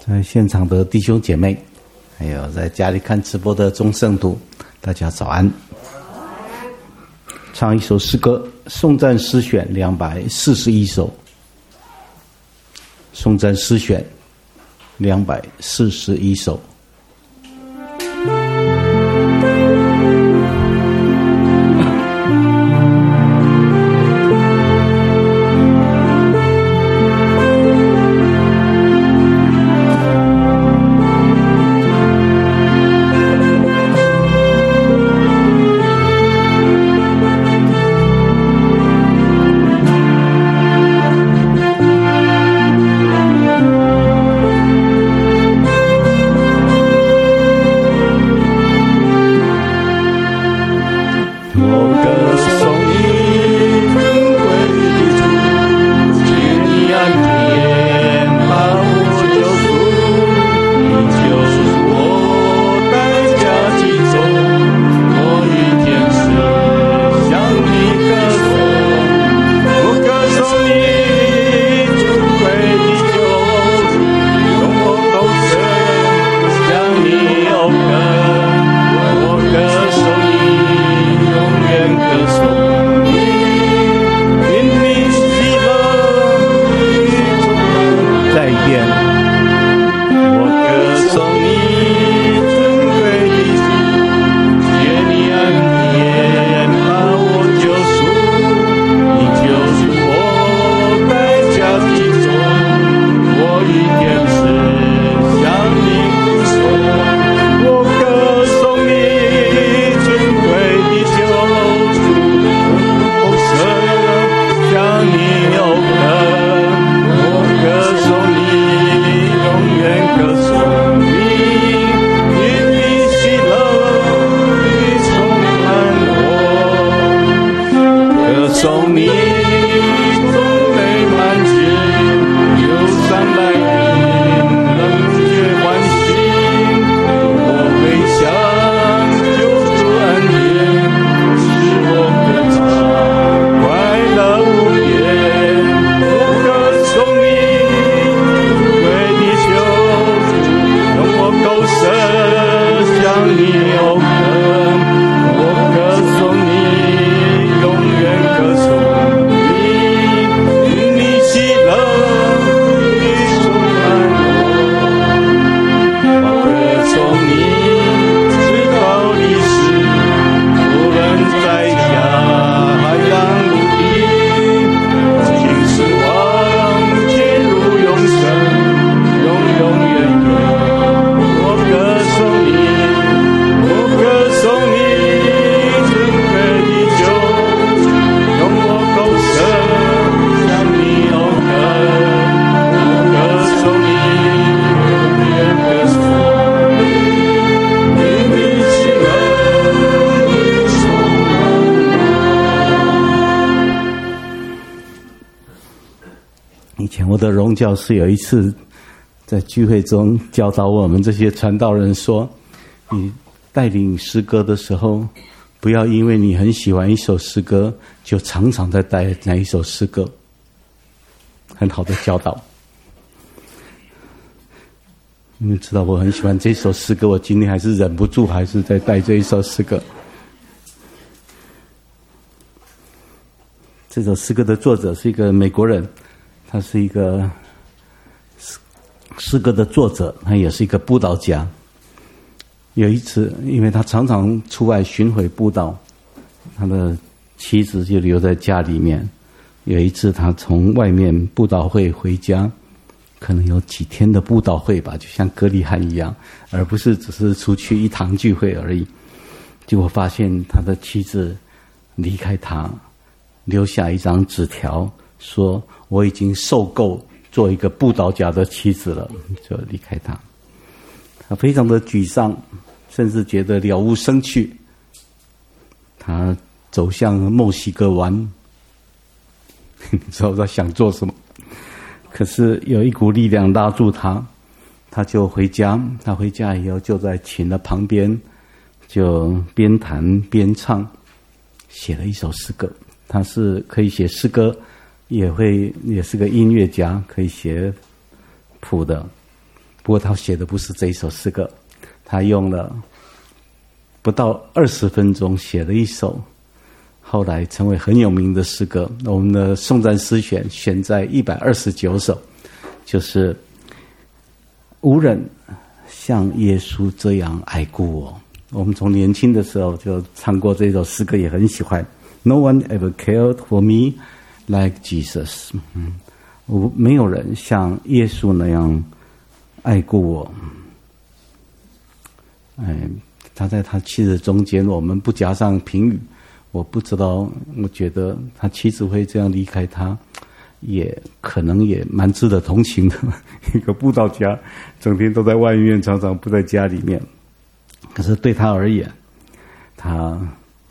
在现场的弟兄姐妹，还有在家里看直播的众圣徒，大家早安。唱一首诗歌，颂赞诗选241首。颂赞诗选241首。教师有一次在聚会中教导我们这些传道人说，你带领诗歌的时候，不要因为你很喜欢一首诗歌就常常在带那一首诗歌。很好的教导。你们知道我很喜欢这首诗歌，我今天还是忍不住还是在带这一首诗歌。这首诗歌的作者是一个美国人，他是一个诗歌的作者，他也是一个布道家。有一次，因为他常常出外巡回布道，他的妻子就留在家里面。有一次，他从外面布道会回家，可能有几天的布道会吧，就像歌利汉一样，而不是只是出去一堂聚会而已。结果发现他的妻子离开他，留下一张纸条，说我已经受够做一个布道家的妻子了，就离开他。他非常的沮丧，甚至觉得了无生趣。他走向墨西哥湾，你知道他想做什么？可是有一股力量拉住他，他就回家。他回家以后就在琴的旁边，就边弹边唱，写了一首诗歌。他是可以写诗歌，也是个音乐家，可以写谱的。 不过他写的不是这一首诗歌，他用了不到20分钟写了一首后来成为很有名的诗歌。我们的颂赞诗选选在129首，就是无人像耶稣这样爱顾我。我们从年轻的时候就唱过这首诗歌，也很喜欢。No one ever cared for me like Jesus。没有人像耶稣那样爱顾我。他在他妻子中间，我们不加上评语，我不知道，我觉得他妻子会这样离开他，也可能也蛮值得同情的。一个布道家，整天都在外面，常常不在家里面。可是对他而言，他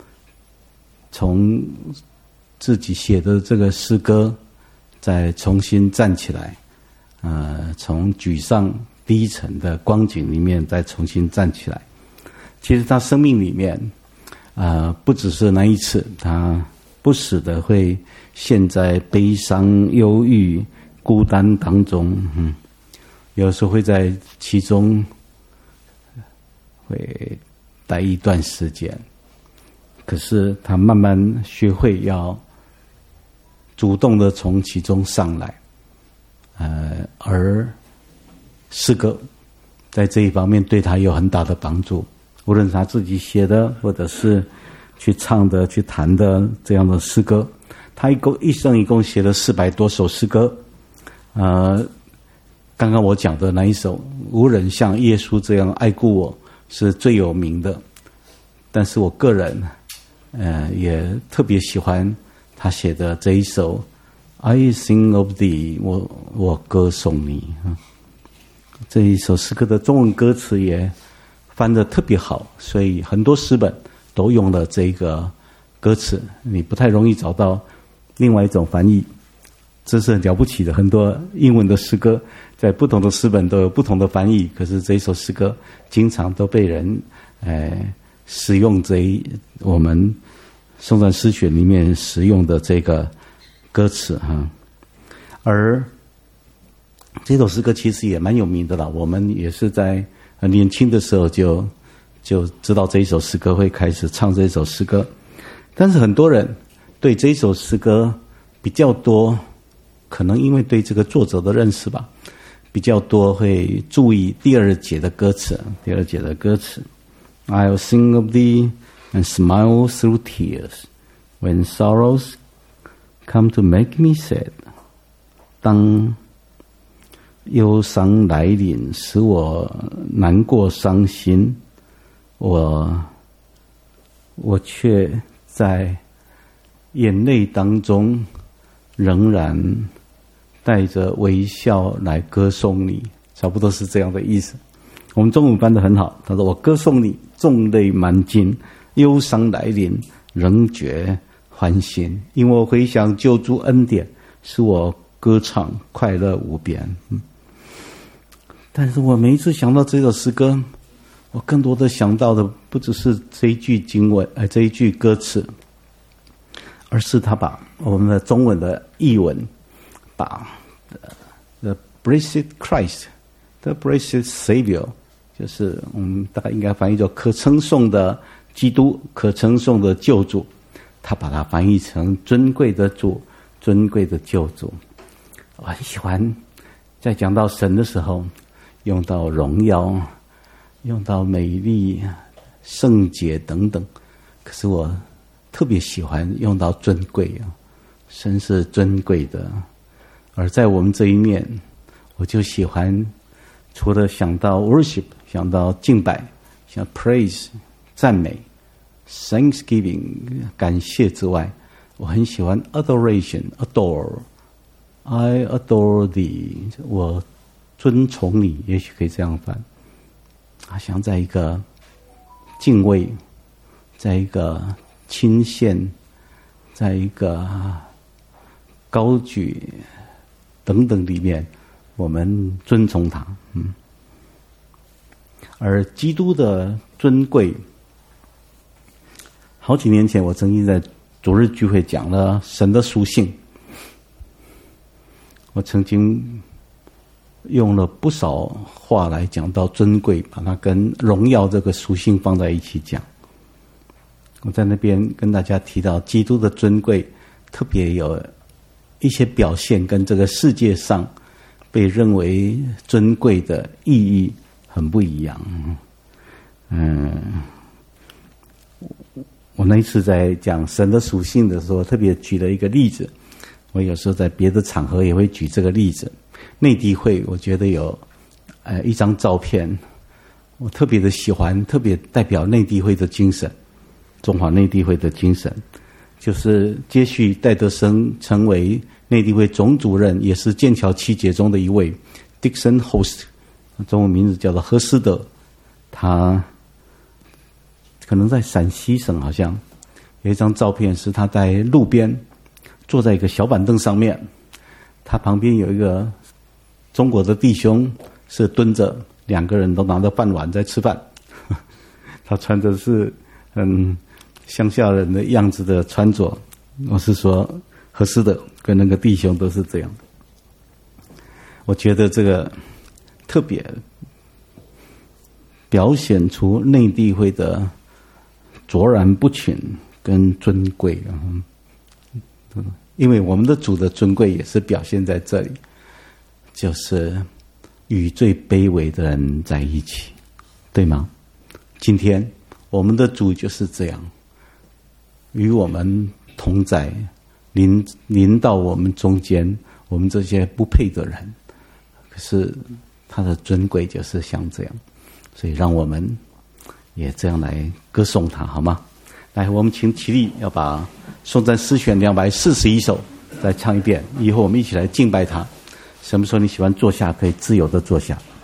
从自己写的这个诗歌再重新站起来，从沮丧低沉的光景里面再重新站起来。其实他生命里面不只是那一次，他不时的会陷在悲伤、忧郁、孤单当中，有时候会在其中会待一段时间。可是他慢慢学会要主动的从其中上来，而诗歌在这一方面对他有很大的帮助。无论是他自己写的，或者是去唱的、去弹的这样的诗歌，他一生一共写了400多首诗歌。刚刚我讲的那一首“无人像耶稣这样爱顾我”是最有名的，但是我个人也特别喜欢他写的这一首 "I sing of thee"， 我歌颂你。这一首诗歌的中文歌词也翻得特别好，所以很多诗本都用了这个歌词，你不太容易找到另外一种翻译，这是很了不起的。很多英文的诗歌在不同的诗本都有不同的翻译，可是这一首诗歌经常都被人使用我们颂赞诗选里面使用的这个歌词而这首诗歌其实也蛮有名的啦，我们也是在很年轻的时候就知道这一首诗歌，会开始唱这一首诗歌。但是很多人对这一首诗歌比较多，可能因为对这个作者的认识吧，比较多会注意第2节的歌词。第2节的歌词 I'll sing of thee and smile through tears when sorrows come to make me sad。 当忧伤来临，使我难过伤心，我却在眼泪当中仍然带着微笑来歌颂你，差不多是这样的意思。我们中文翻得很好，他说我歌颂你，众泪满襟，忧伤来临，仍觉欢欣，因为我回想救主恩典，使我歌唱快乐无边。但是我每一次想到这首诗歌，我更多的想到的不只是这一句经文，这一句歌词，而是他把我们的中文的译文，把 The Blessed Christ, The Blessed Savior， 就是我们大概应该翻译作可称颂的基督，可称颂的救主，他把它翻译成尊贵的主，尊贵的救主。我很喜欢在讲到神的时候用到荣耀，用到美丽、圣洁等等，可是我特别喜欢用到尊贵神是尊贵的。而在我们这一面，我就喜欢除了想到 worship， 想到敬拜，想 praise 赞美， thanksgiving 感谢之外，我很喜欢 adoration adore， I adore thee， 我尊崇你，也许可以这样翻。想在一个敬畏，在一个钦献，在一个高举等等里面，我们尊崇他。而基督的尊贵，好几年前我曾经在主日聚会讲了神的属性。我曾经用了不少话来讲到尊贵，把它跟荣耀这个属性放在一起讲。我在那边跟大家提到，基督的尊贵特别有一些表现跟这个世界上被认为尊贵的意义很不一样。我那一次在讲神的属性的时候，特别举了一个例子。我有时候在别的场合也会举这个例子。内地会，我觉得有一张照片，我特别的喜欢，特别代表内地会的精神，中华内地会的精神，就是接续戴德生成为内地会总主任，也是剑桥7杰中的一位 Dixon Host， 中文名字叫做何斯德，他可能在陕西省，好像有一张照片是他在路边坐在一个小板凳上面，他旁边有一个中国的弟兄是蹲着，两个人都拿着饭碗在吃饭。他穿着是乡下人的样子的穿着，我是说何斯的跟那个弟兄都是这样。我觉得这个特别表现出内地会的卓然不群跟尊贵，因为我们的主的尊贵也是表现在这里，就是与最卑微的人在一起，对吗？今天我们的主就是这样，与我们同在，临到我们中间，我们这些不配的人，可是他的尊贵就是像这样，所以让我们也这样来歌颂他，好吗？来，我们请起立，要把颂赞诗选241首再唱一遍，以后我们一起来敬拜他。什么时候你喜欢坐下，可以自由的坐下。